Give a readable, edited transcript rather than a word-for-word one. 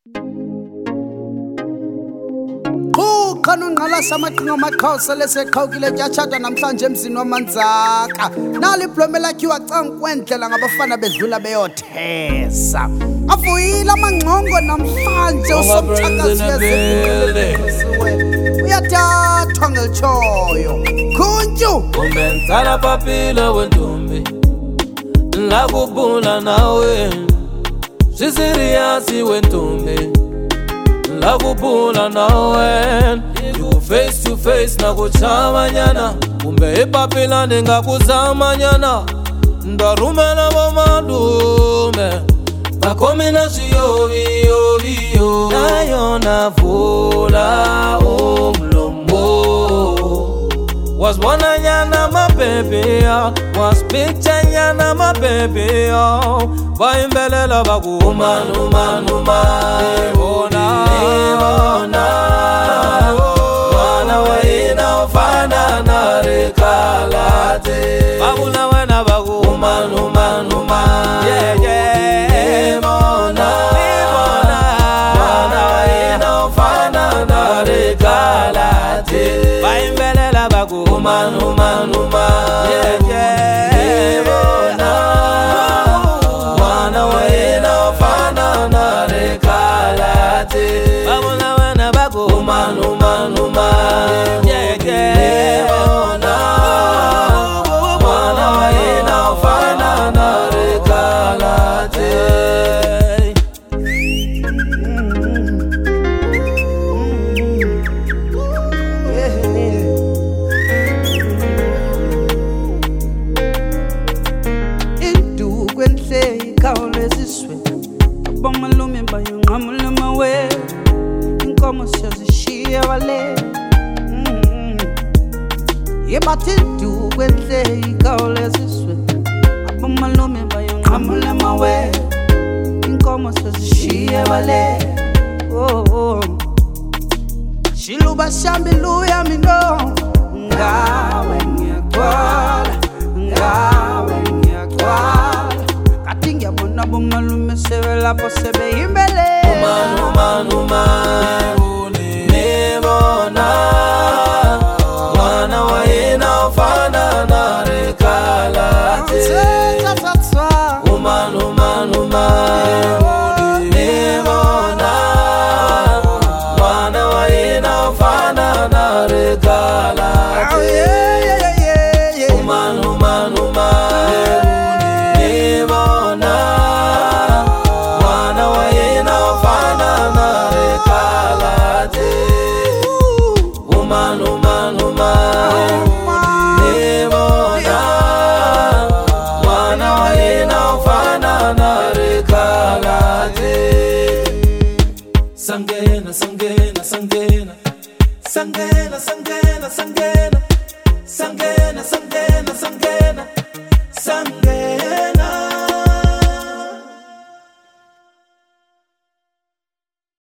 Qhuqhana unqala samaqhinga amaqhawusa leseqhawukile tyatshatha namhlanje emzini wamanzaka nalo iblome lakhiwa cankwendlela ngabafana bedlula beyothesa avuyile amangxongo namhlanje usomthakazi uyathathwa ngelitshoyo khuntshu umenzala papila wentombi lakubula nawe sisiriyasi wentombi lakubula nawe you face to face nakuchamanyana kumbe ipapila ndingakuzamanyana ndarumela bomalume bakomina ziyoviyoviyo nayo navula umlomo was bona nyana mababy was picture nyana mababy baimbelela bakumanuma bona wana waina ufana na rekalate babula wena bakumanuma yeah bona wana waina ufana na rekalate baimbelela bakumanuma yeah bona wana waina ufana na rekalate babula wena bakumanuma yeah bona wana waina ufana na rekalate Malume bayunqamula mawe inkomo siyazishiya wale yebathi dukwenhle ikhawuleziswe abomalume bayunqamula mawe inkomo siyazishiya wale oh shiluba shambiluya mino ngawe ngiyagcwala kathi ngiyabona bomalume sebelapho sebeyimbele umanuma nebona wana waina ufana na rekalate umanuma nebona wana waina ufana na rekalate umanuma nebona wana waina ufana na rekalate umanuma nebona wana waina ufana na rekalate sangena sangena